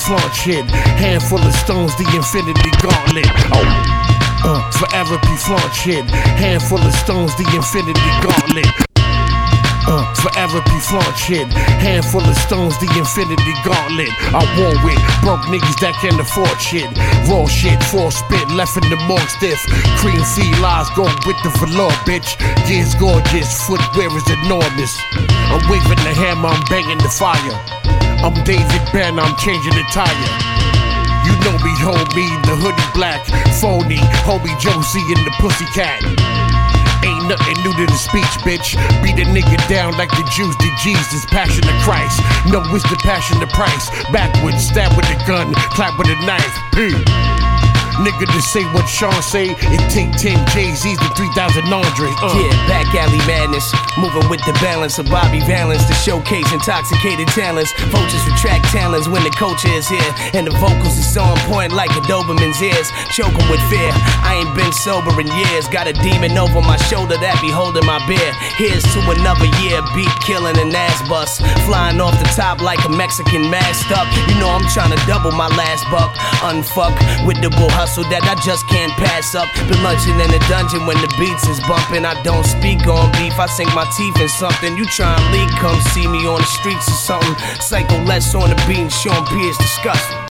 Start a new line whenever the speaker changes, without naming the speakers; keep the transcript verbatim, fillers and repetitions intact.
flaunt shit. Handful of stones, the infinity gauntlet. Oh. Uh, forever be flaunt shit. Handful of stones, the infinity gauntlet. Uh, forever be flaunt shit. Handful of stones, the infinity gauntlet. I war with broke niggas that can afford shit. Raw shit, four spit, left in the morgue stiff. Cream feed lies, go with the velour, bitch. Gears gorgeous, footwear is enormous. I'm waving the hammer, I'm banging the fire. I'm David Ben, I'm changing the tire. You know me, homie, the hoodie black. Phony, homie Josie and the pussycat. Ain't nothing new to the speech, bitch. Beat a nigga down like the Jews did Jesus. Passion of Christ. No, it's the passion of Price. Backwards, stab with a gun, clap with a knife. P. Nigga to say what Sean say, it take ten Jay-Z's to three thousand Andre. Uh.
Yeah, back alley madness, moving with the balance of Bobby Valence to showcase intoxicated talents. Vultures retract talents when the culture is here, and the vocals is on point like a Doberman's ears. Choke 'em with fear. I ain't been sober in years. Got a demon over my shoulder that be holding my beer. Here's to another year, beat killing an ass bust, flying off the top like a Mexican masked up. You know I'm trying to double my last buck. Unfuck with the bull hustle that I just can't pass up. Been lunching in the dungeon when the beats is bumping. I don't speak on beef, I sink my teeth in something. You try and leak, come see me on the streets or something. Psycho less on the beat and Sean P is disgusting.